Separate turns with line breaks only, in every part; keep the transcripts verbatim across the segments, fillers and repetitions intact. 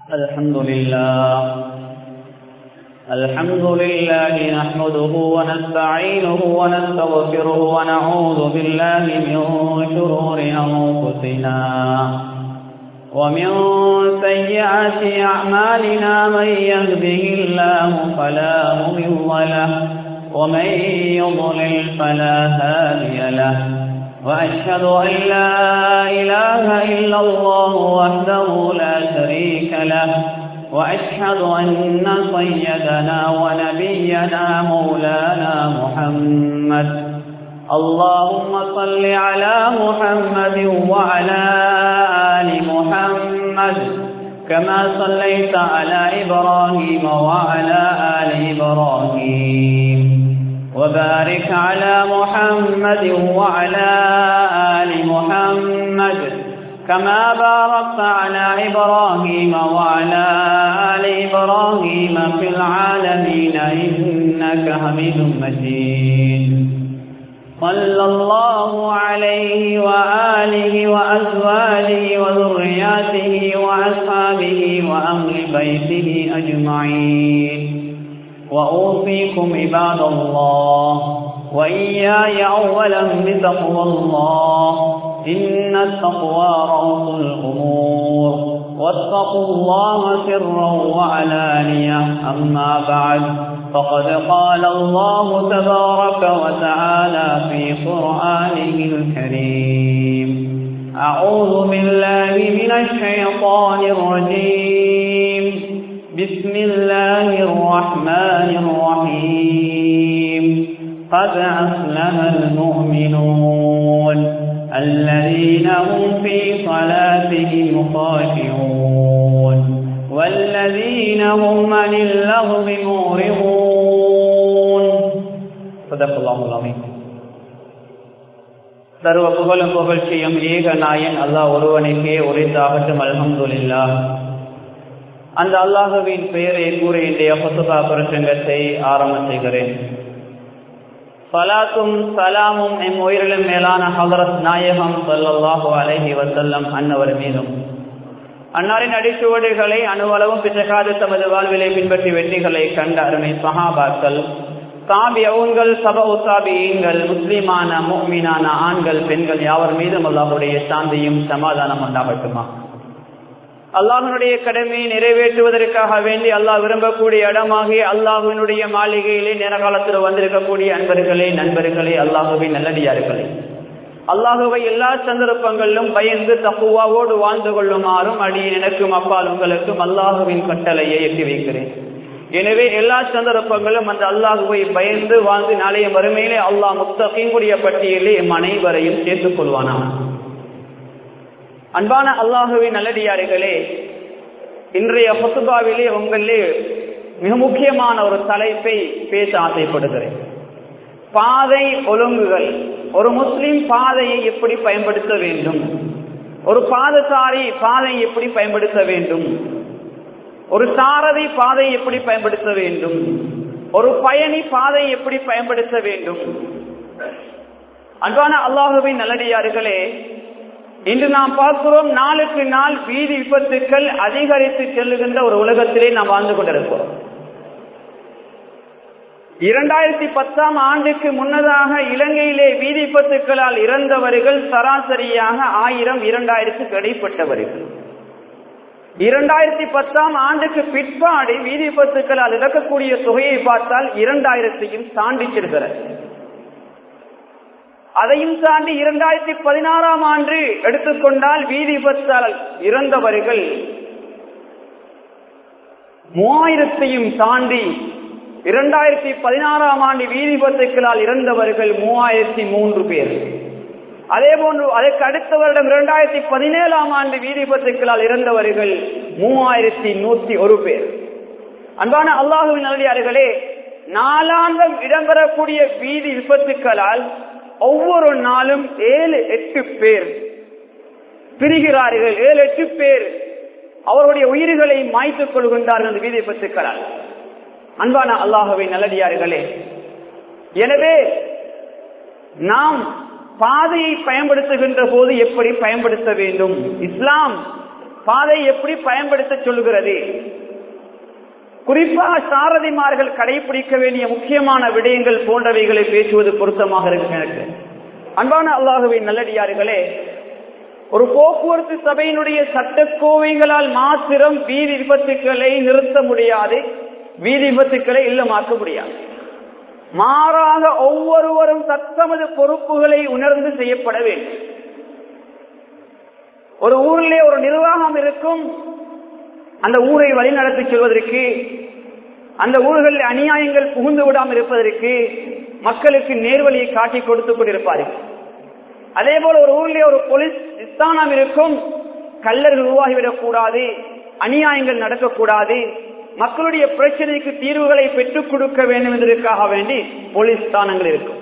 الحمد لله الحمد لله نحمده ونستعينه ونستغفره ونعوذ بالله من شرور أنفسنا ومن سيئات أعمالنا من يهده الله فلا مضل له ومن يضلل فلا هادي له وأشهد أن لا إله إلا الله وحده لا شريك له وأشهد أن سيدنا ونبينا مولانا محمد اللهم صل على محمد وعلى آل محمد كما صليت على إبراهيم وعلى آل إبراهيم وبارك على محمد وعلى آل محمد كما باركت على إبراهيم وعلى آل إبراهيم في العالمين إنك حميد مجيد صلى الله عليه وآله وأزواجه وذرياته وأصحابه وأهل بيته أجمعين وأوصيكم عباد الله وإياي أولا بتقوى الله إن التقوى رأس الأمور واتقوا الله سرا وعلانية أما بعد فقد قال الله تبارك وتعالى في قرآنه الكريم أعوذ بالله من الشيطان الرجيم بسم الله الرحمن الرحيم قد أفلح المؤمنون الذين هم في صلاتهم خاشعون والذين هم عن اللغو معرضون صدق الله العظيم. சர்வ புகழும் புகழ்ச்சியும் ஏக நாயன் அல்லாஹ் ஒருவனுக்கே உரித்தாகட்டும். அல்ஹம்துலில்லாஹ். அந்த அல்லாஹுவின் பெயரை கூறி இன்றைய ஹுத்பா பிரசங்கத்தை ஆரம்பம் செய்கிறேன். ஸலாத்தும் சலாமும் எம் உயிரிலும் மேலான ஹஜ்ரத் நாயகம் ஸல்லல்லாஹு அலைஹி வஸல்லம் அன்னவர் மீதும், அன்னாரின் அடிச்சுவடுகளை அணுவளவும் பிச்சகாது தமது வாழ்விலை பின்பற்றி வெற்றிகளை கண்ட அருமை சஹாபாக்கள், தாபிஊன்கள், தபஉ தாபிஈன்கள், முஸ்லிமான முஃமினான ஆண்கள் பெண்கள் யாவர் மீதும் அல்லாஹ்வுடைய சாந்தியும் சமாதானம் உண்டாகட்டுமா. அல்லாஹ்வினுடைய கடமையை நிறைவேற்றுவதற்காக வேண்டி அல்லாஹ் விரும்பக்கூடிய இடமாகிய அல்லாஹ்வினுடைய மாளிகையிலே நேரகாலத்தில் வந்திருக்கக்கூடிய அன்பர்களே, நண்பர்களே, அல்லாஹ்வின் நல்லடியார்களே, அல்லாஹ்வை எல்லா சந்தர்ப்பங்களிலும் பயந்து தக்வாவோடு வாழ்ந்து கொள்ளுமாறும் அடியேன் எனக்கும் அப்பால் உங்களுக்கும் அல்லாஹ்வின் கட்டளையை எட்டி வைக்கிறேன். எனவே எல்லா சந்தர்ப்பங்களும் அந்த அல்லாஹ்வை பயந்து வாழ்ந்து நாளைய மறுமையிலே அல்லாஹ் முத்தகீன்களுடைய பட்டியலே எம் அனைவரையும் சேர்த்துக் கொள்வானாம். அன்பான அல்லாஹுவின் நல்லடியார்களே, இன்றைய ஹுத்பாவிலே உங்களே மிக முக்கியமான ஒரு தலைப்பை பேச ஆசைப்படுகிறேன். பாதை ஒழுங்குகள். ஒரு முஸ்லிம் பாதையை எப்படி பயன்படுத்த வேண்டும், ஒரு பாதசாரி பாதையை எப்படி பயன்படுத்த வேண்டும், ஒரு சாரதி பாதையை எப்படி பயன்படுத்த வேண்டும், ஒரு பயணி பாதையை எப்படி பயன்படுத்த வேண்டும். அன்பான அல்லாஹுவின் நல்லடியார்களே, இன்று நாம் பார்க்கிறோம், நாளுக்கு நாள் வீதி விபத்துக்கள் அதிகரித்து செல்லுகின்ற ஒரு உலகத்திலே நாம் வாழ்ந்து கொண்டிருக்கிறோம். இரண்டாயிரத்தி பத்தாம் ஆண்டுக்கு முன்னதாக இலங்கையிலே வீதி விபத்துக்களால் இறந்தவர்கள் சராசரியாக ஆயிரம் இரண்டாயிரத்துக்கு இடைப்பட்டவர்கள். இரண்டாயிரத்தி பத்தாம் ஆண்டுக்கு பிற்பாடு வீதி விபத்துக்களால் இறக்கக்கூடிய தொகையை பார்த்தால் இரண்டாயிரத்தையும் தாண்டி செல்கிறது. அதையும் தாண்டி இரண்டாயிரத்தி பதினாறாம் ஆண்டு எடுத்துக்கொண்டால் வீதி விபத்தால் இறந்தவர்கள் மூவாயிரத்தையும் தாண்டி, இரண்டாயிரத்தி பதினாறாம் ஆண்டு வீதி விபத்துக்களால் இறந்தவர்கள் மூவாயிரத்தி மூன்று பேர். அதே போன்று அதற்கு அடுத்த வருடம் இரண்டாயிரத்தி பதினேழாம் ஆண்டு வீதி விபத்துக்களால் இறந்தவர்கள் மூவாயிரத்தி நூத்தி ஒரு பேர். அன்பான அல்லாஹுவின் நல்லடியார்களே, நாளாந்தம் இடம்பெறக்கூடிய வீதி விபத்துக்களால் ஒவ்வொரு நாளும் ஏழு எட்டு பேர் பிரிகிறார்கள். ஏழு எட்டு பேர் அவருடைய உயிர்களை மாய்த்துக் கொள்கின்றார்கள் அந்த வீதி விபத்துக்களால். அன்பான அல்லாஹுவின் நல்லடியார்களே, எனவே நாம் பாதையை பயன்படுத்துகின்ற போது எப்படி பயன்படுத்த வேண்டும், இஸ்லாம் பாதை எப்படி பயன்படுத்த சொல்லுகிறது. குறிப்பாக சாரதிமார்கள் கடைபிடிக்க வேண்டிய முக்கியமான விடயங்கள் போன்றவைகளை பேசுவது பொருத்தமாக இருக்கிறது. அன்பான அல்லாஹ்வின் நல்லடியார்களே, ஒரு போக்குவரத்து சபையினுடைய சட்டக்கோவைகளால் மாத்திரம் வீதி விபத்துக்களை நிறுத்த முடியாது, வீதி விபத்துக்களை இல்லமாக்க முடியாது. மாறாக ஒவ்வொருவரும் தத்தமது பொறுப்புகளை உணர்ந்து செய்யப்பட வேண்டும். ஒரு ஊரிலே ஒரு நிர்வாகம் இருக்கும், அந்த ஊரை வழிநடத்தி செல்வதற்கு, அந்த ஊர்களில் அநியாயங்கள் புகுந்து விடாமல் இருப்பதற்கு மக்களுக்கு நேர்வழியை காட்டி கொடுத்து கொண்டிருப்பார்கள். அதே போல ஒரு ஊரிலே ஒரு போலீஸ் ஸ்தானம் இருக்கும், கள்ளர்கள் உருவாகிவிடக் கூடாது, அநியாயங்கள் நடக்கக்கூடாது, மக்களுடைய பிரச்சனைக்கு தீர்வுகளை பெற்றுக் கொடுக்க வேண்டும் என்பதற்காக வேண்டி போலீஸ் ஸ்தானங்கள் இருக்கும்.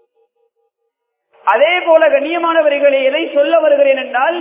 அதே போல கண்ணியமானவர்களை எதை சொல்ல வருகிறேன் என்றால்,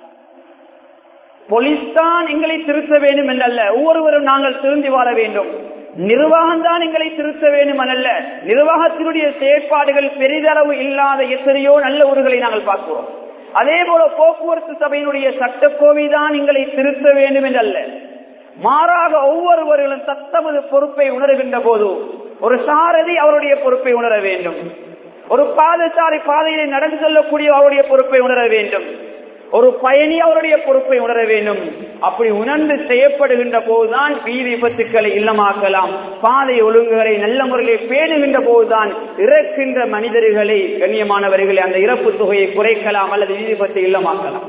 போலீஸ் தான் எங்களை திருத்த வேண்டும் என்றல்ல, ஒவ்வொருவரும் நாங்கள் திருந்தி வாழ வேண்டும். நிர்வாகம் தான் எங்களை திருத்த வேண்டும் அல்ல, நிர்வாகத்தினுடைய செயற்பாடுகள் பெரிதளவு இல்லாத எத்தனையோ நல்ல ஊர்களை நாங்கள் பார்க்கிறோம். அதே போல போக்குவரத்து சபையினுடைய சட்டக்கோவை தான் எங்களை திருத்த வேண்டும் என்றல்ல, மாறாக ஒவ்வொருவர்களும் தத்தமது பொறுப்பை உணர்கின்ற போது ஒரு சாரதி அவருடைய பொறுப்பை உணர வேண்டும், ஒரு பாதசாரி பாதையிலே நடந்து செல்லக்கூடிய அவருடைய பொறுப்பை உணர வேண்டும், ஒரு பயணி அவருடைய பொறுப்பை உணர வேண்டும். அப்படி உணர்ந்து செய்யப்படுகின்ற போதுதான் வீதி விபத்துக்களை இல்லமாக்கலாம், பாதை ஒழுங்குகளை நல்ல முறையில் பேணுகின்ற போதுதான் இறக்கின்ற மனிதர்களை கண்ணியமானவர்களை அந்த இறப்பு தொகையை குறைக்கலாம் அல்லது வீதி விபத்தை இல்லமாக்கலாம்.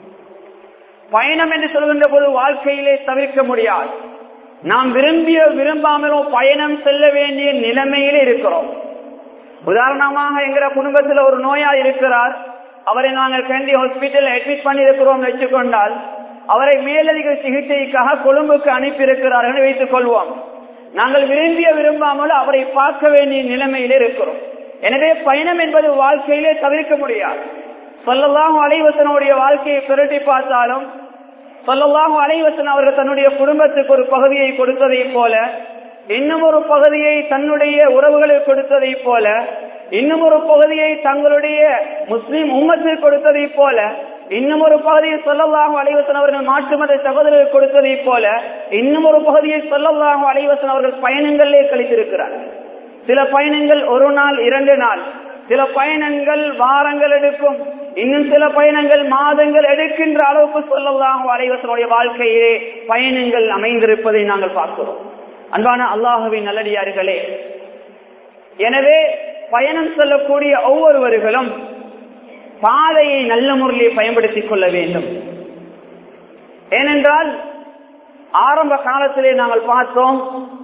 பயணம் என்று சொல்கின்ற போது வாழ்க்கையிலே தவிர்க்க முடியாது. நாம் விரும்பிய விரும்பாமலோ பயணம் செல்ல வேண்டிய நிலைமையிலே இருக்கிறோம். உதாரணமாக எங்கிற குடும்பத்தில் ஒரு நோயாளி இருக்கிறார், அவரை நாங்கள் கேண்டி ஹாஸ்பிட்டல் அட்மிட் பண்ணி இருக்கிறோம் வச்சுக்கொண்டால், அவரை மேலதிக சிகிச்சைக்காக கொழும்புக்கு அனுப்பி இருக்கிறார்கள் வைத்துக் கொள்வோம். நாங்கள் விரும்பிய விரும்பாமல் அவரை பார்க்க வேண்டிய நிலைமையிலே இருக்கிறோம். எனவே பயணம் என்பது வாழ்க்கையிலே தவிர்க்க முடியாது. ஸல்லல்லாஹு அலைஹி வஸல்லம் வாழ்க்கையை பிரட்டி பார்த்தாலும், ஸல்லல்லாஹு அலைஹி வஸல்லம் அவர்கள் தன்னுடைய குடும்பத்துக்கு ஒரு பகுதியை கொடுத்ததை போல, இன்னும் ஒரு பகுதியை தன்னுடைய உறவுகளுக்கு கொடுத்ததை போல, இன்னும் ஒரு பகுதியை தங்களுடைய முஸ்லிம் உம்மத்தில் கொடுத்ததை போல, இன்னும் ஒரு பகுதியை ஸல்லல்லாஹு அலைஹி வஸல்லம் அவர்கள் மாற்று மத சகோதரர்கள் கொடுத்ததை போல, இன்னும் ஒரு பகுதியை ஸல்லல்லாஹு அலைஹி வஸல்லம் அவர்கள் பயணங்களிலே கழித்திருக்கிறார். சில பயணங்கள் ஒரு நாள் இரண்டு நாள், சில பயணங்கள் வாரங்கள் எடுக்கும், இன்னும் சில பயணங்கள் மாதங்கள் எடுக்கின்ற அளவுக்கு ஸல்லல்லாஹு அலைஹி வஸல்லம் வாழ்க்கையிலே பயணங்கள் அமைந்திருப்பதை நாங்கள் பார்க்கிறோம். அன்பான அல்லாஹ்வின் நல்லடியார்களே, எனவே பயணம் செல்லக்கூடிய ஒவ்வொருவர்களும் பாதையை நல்ல முறையில் பயன்படுத்திக் கொள்ள வேண்டும். ஏனென்றால் ஆரம்ப காலத்திலே நாங்கள் பார்த்தோம்,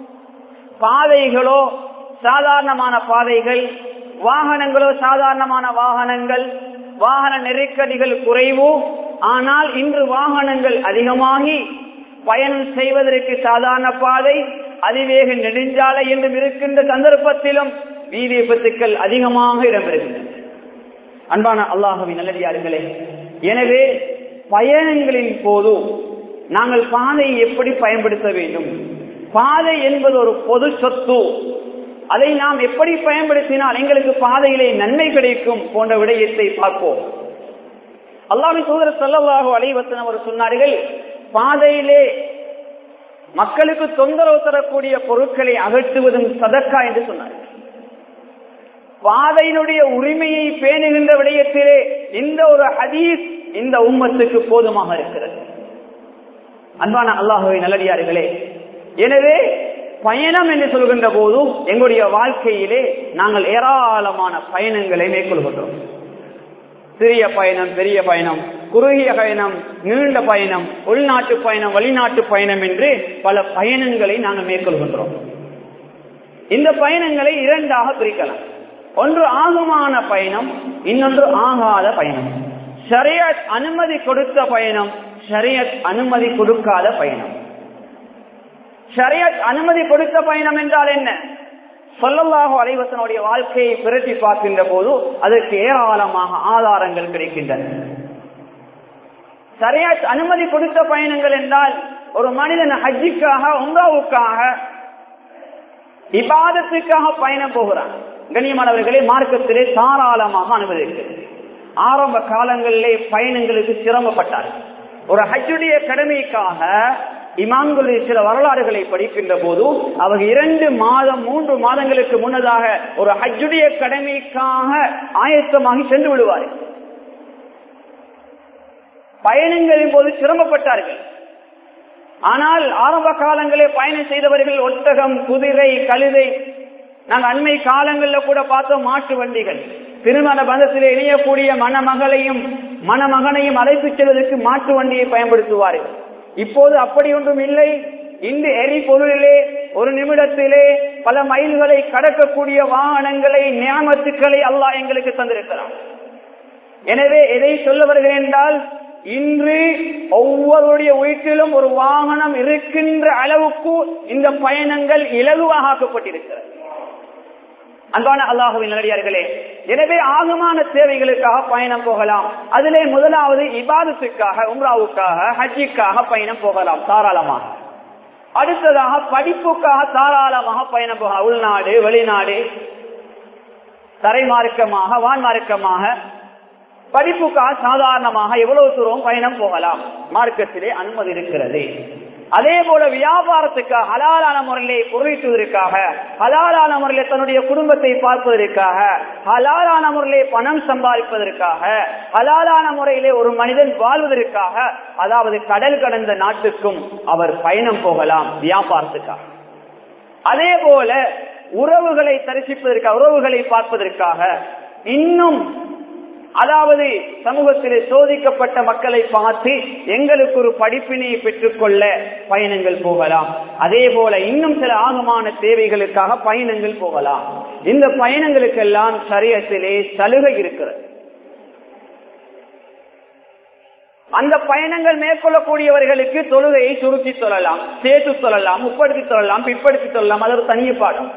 பாதைகளோ சாதாரணமான பாதைகள், வாகனங்களோ சாதாரணமான வாகனங்கள், வாகன நெருக்கடிகள் குறைவு. ஆனால் இன்று வாகனங்கள் அதிகமாகி பயணம் செய்வதற்கு சாதாரண பாதை, அதிவேக நெடுஞ்சாலை என்றும் இருக்கின்ற சந்தர்ப்பத்திலும் வீதி விபத்துக்கள் அதிகமாக இடம்பெறுகின்றன. அன்பான அல்லாஹ்வின் நல்லடியார்களே, எனவே பயணங்களின் போது நாங்கள் பாதையை எப்படி பயன்படுத்த வேண்டும்? பாதை என்பது ஒரு பொது சொத்து, அதை நாம் எப்படி பயன்படுத்தினால் எங்களுக்கு பாதையிலே நன்மை கிடைக்கும் போன்ற விடயத்தை பார்ப்போம். அல்லாஹ்வின் தூதர் ஸல்லல்லாஹு அலைஹி வஸல்லம் அவர்கள் சொன்னார்கள், பாதையிலே மக்களுக்கு தொந்தரவு தரக்கூடிய பொருட்களை அகற்றுவதும் சதக்கா என்று சொன்னார்கள். பாதையினுடைய உரிமையை பேணுகின்ற விடயத்திலே இந்த ஒரு ஹதீஸ் இந்த உம்மத்துக்கு போதுமாக இருக்கிறது. அன்பான அல்லாஹ்வின் நல்லடியார்களே, எனவே பயணம் என்று சொல்கின்ற போது எங்களுடைய வாழ்க்கையிலே நாங்கள் ஏராளமான பயணங்களை மேற்கொள்கின்றோம். சிறிய பயணம், பெரிய பயணம், குறுகிய பயணம், நீண்ட பயணம், உள்நாட்டு பயணம், வெளிநாட்டு பயணம் என்று பல பயணங்களை நாங்கள் மேற்கொள்கின்றோம். இந்த பயணங்களை இரண்டாக பிரிக்கலாம். ஒன்று ஆகுமான பயணம், இன்னொன்று ஆகாத பயணம். ஷரியத் அனுமதி கொடுத்த பயணம், ஷரியத் அனுமதி கொடுக்காத பயணம். ஷரியத் அனுமதி கொடுத்த பயணம் என்றால் என்ன? ஸல்லல்லாஹு அலைஹி வஸல்லம் வாழ்க்கையை பிரட்டி பார்க்கின்ற போது அதற்கு ஏராளமாக ஆதாரங்கள் கிடைக்கின்றன. ஷரியத் அனுமதி கொடுத்த பயணங்கள் என்றால், ஒரு மனிதன் ஹஜ்ஜுக்காக, உம்ராவுக்காக, இபாதத்துக்காக பயணம் போகிறான். கண்ணியமானவர்களே, மார்க்கத்திலே தாராளமாக அனுமதிக்கிறது. ஆரம்ப காலங்களிலே பயணங்களுக்கு சிரமப்பட்டார். ஒரு ஹஜ்ஜுடைய கடமைக்காக இமாம்களுடைய சில வரலாறுகளை படிக்கின்ற போது அவங்க இரண்டு மாதம் மூன்று மாதங்களுக்கு முன்னதாக ஒரு ஹஜ்ஜுடைய கடமைக்காக ஆயத்தமாகி சென்று விடுவார்கள். பயணங்களின் போது சிரமப்பட்டார்கள். ஆனால் ஆரம்ப காலங்களே பயணம் செய்தவர்கள் ஒட்டகம், குதிரை, கழுதை, நாங்கள் அண்மை காலங்களில் கூட பார்த்தோம் மாட்டு வண்டிகள். திருமண பந்தத்தில் இணையக்கூடிய மணமகளையும் மணமகனையும் அழைத்து செல்வதற்கு மாட்டு வண்டியை பயன்படுத்துவார்கள். இப்போது அப்படி ஒன்றும் இல்லை. இன்று எரிபொருளிலே ஒரு நிமிடத்திலே பல மைல்களை கடக்கக்கூடிய வாகனங்களை, நியாமத்துக்களை அல்லாஹ் எங்களுக்கு தந்திருக்கிறான். எனவே எதை சொல்ல வருகிறேன் என்றால், இன்று ஒவ்வொருடைய வீட்டிலும் ஒரு வாகனம் இருக்கின்ற அளவுக்கு இந்த பயணங்கள் இலகுவாக ஆக்கப்பட்டிருக்கிறது. அன்பான அல்லாஹ்வின் நல்லடியார்களே, எனவே ஆகமான தேவைகளுக்காக பயணம் போகலாம். அதிலே முதலாவது இபாதத்துக்காக, உம்ராவுக்காக, ஹஜ்ஜிக்காக பயணம் போகலாம் தாராளமாக. அடுத்ததாக படிப்புக்காக தாராளமாக பயணம் போகலாம். உள்நாடு, வெளிநாடு, தரைமார்க்கமாக, வான்மார்க்கமாக, படிப்புக்காக சாதாரணமாக எவ்வளவு தூரம் பயணம் போகலாம். மார்க்கத்திலே அனுமதி இருக்கிறது. அதே போல வியாபாரத்துக்காக, ஹலாலான முறையிலே பொருளீட்டுவதற்காக, ஹலாலான முறையிலே தன்னுடைய குடும்பத்தை பார்ப்பதற்காக, ஹலாலான முறையிலே பணம் சம்பாதிப்பதற்காக, ஹலாலான முறையிலே ஒரு மனிதன் வாழ்வதற்காக, அதாவது கடல் கடந்த நாட்டுக்கும் அவர் பயணம் போகலாம் வியாபாரத்துக்காக. அதே போல உறவுகளை தரிசிப்பதற்காக, உறவுகளை பார்ப்பதற்காக, இன்னும் அதாவது சமூகத்திலே சோதிக்கப்பட்ட மக்களை பார்த்து எங்களுக்கு ஒரு படிப்பினை பெற்றுக்கொள்ள பயணங்கள் போகலாம். அதே போல இன்னும் சில ஆகமான தேவைகளுக்காக பயணங்கள் போகலாம். இந்த பயணங்களுக்கெல்லாம் ஷரியத்திலே சலுகை இருக்கிறது. அந்த பயணங்கள் மேற்கொள்ளக்கூடியவர்களுக்கு தொழுகையை சுருக்கி சொல்லலாம், சேர்த்து சொல்லலாம், முப்படுத்தி சொல்லலாம், பிற்படுத்தி சொல்லலாம். அது ஒரு தனி பாடம்.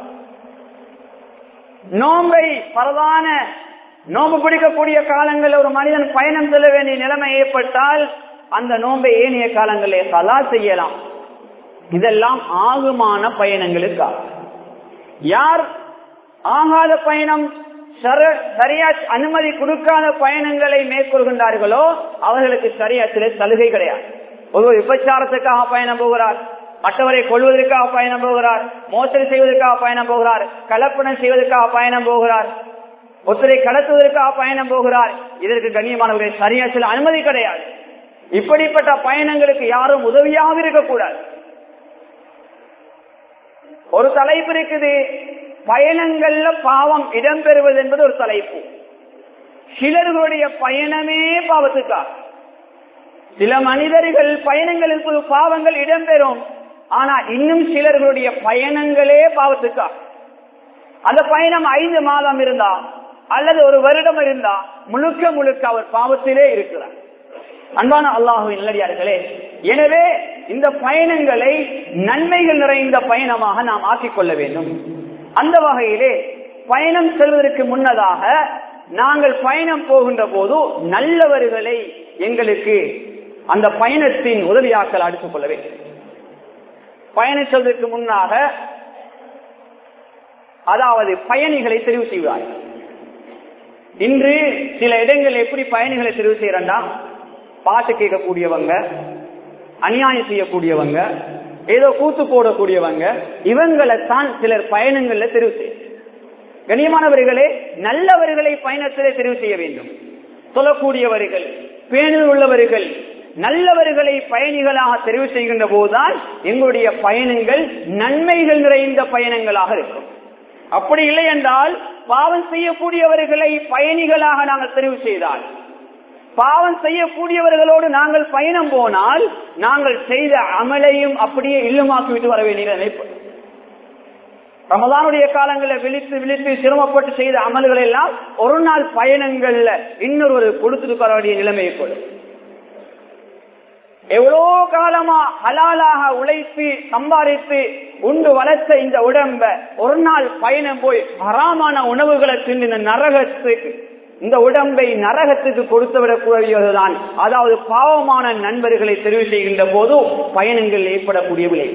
நோம்பை பரவான நோம்பு பிடிக்கக்கூடிய காலங்களில் ஒரு மனிதன் பயணம் செல்ல வேண்டிய நிலைமை ஏற்பட்டால் அந்த நோம்பை ஏனைய காலங்களில் கலா செய்யலாம். இதெல்லாம் ஆகுமான பயணங்களுக்காக. யார் ஆகாத பயணம், சரியா அனுமதி கொடுக்காத பயணங்களை மேற்கொள்கின்றார்களோ அவர்களுக்கு சரியாத்திலே சலுகை கிடையாது. ஒரு விபச்சாரத்துக்காக பயணம் போகிறார், மற்றவரை கொள்வதற்காக பயணம் போகிறார், மோசடி செய்வதற்காக பயணம் போகிறார், கலப்பணம் செய்வதற்காக பயணம் போகிறார், ஒருத்தரை கடத்துவதற்காக பயணம் போகிறார், இதற்கு கண்ணியமானவர்கள் சரியாத்தில் அனுமதி கிடையாது. இப்படிப்பட்ட பயணங்களுக்கு யாரும் உதவியாக இருக்கக்கூடாது. ஒரு தலைப்பு இருக்குது, பயணங்கள்ல பாவம் இடம்பெறுவது என்பது ஒரு தலைப்பு. சிலர்களுடைய பயணமே பாவத்துக்காக. சில மனிதர்கள் பயணங்களுக்கு பாவங்கள் இடம்பெறும், ஆனா இன்னும் சிலர்களுடைய பயணங்களே பாவத்துக்காக. அந்த பயணம் ஐந்து மாதம் இருந்தா அல்லது ஒரு வருடம் இருந்தா முழுக்க முழுக்க அவர் பாவத்திலே இருக்கிறார். அன்பான அல்லாஹ்வின் நல்லடியார்களே, எனவே இந்த பயணங்களை நன்மைகள் நிறைந்த பயணமாக நாம் ஆக்கிக்கொள்ள வேண்டும். அந்த வகையிலே பயணம் செல்வதற்கு முன்னதாக நாங்கள் பயணம் போகின்ற போது நல்லவர்களை எங்களுக்கு அந்த பயணத்தின் உதவியாக்கள் அடுத்துக் கொள்ள வேண்டும். பயணம் செல்வதற்கு முன்னாக அதாவது பயணிகளை தெரிவு செய்வார்கள். இன்று சில இடங்கள் எப்படி பயணிகளை தெரிவு செய்யறா, பாட்டு கேட்கக்கூடியவங்க, அநியாயம் செய்யக்கூடியவங்க, ஏதோ கூத்து போடக்கூடியவங்க, இவங்களைத்தான் சிலர் பயணங்கள்ல தெரிவு செய்ய. கண்ணியமானவர்களே, நல்லவர்களை பயணத்திலே தெரிவு செய்ய வேண்டும். சொல்லக்கூடியவர்கள், பேணில் உள்ளவர்கள், நல்லவர்களை பயணிகளாக தெரிவு செய்கின்ற போதுதான் எங்களுடைய பயணங்கள் நன்மைகள் நிறைந்த பயணங்களாக இருக்கும். அப்படி இல்லை என்றால் பாவம் செய்யக்கூடியவர்களை பயணிகளாக நாங்கள் தெரிவு செய்தால், பாவம் செய்யக்கூடியவர்களோடு நாங்கள் பயணம் போனால் நாங்கள் செய்த அமலையும் அப்படியே இல்லமாக்கிவிட்டு வர வேண்டிய நினைப்பு. ரமதானுடைய காலங்களில் விழித்து விழித்து சிரமப்பட்டு செய்த அமல்கள் எல்லாம் ஒரு நாள் பயணங்கள்ல இன்னொரு கொடுத்துட்டு வர வேண்டிய நிலைமையை கொடு. எவ்வளோ காலமா ஹலாலாக உழைத்து சம்பாதித்து உண்டு வளர்த்த இந்த உடம்ப ஒரு நாள் பயணம் போய் ஹராமான உணவுகளை தின்னு இந்த நரகத்துக்கு இந்த உடம்பை நரகத்துக்கு கொடுத்து விடக்கூடியதுதான். அதாவது பாவமான நண்பர்களை தெரிவு செய்கின்ற போது பயணங்கள் ஏற்படக்கூடிய விளைவு.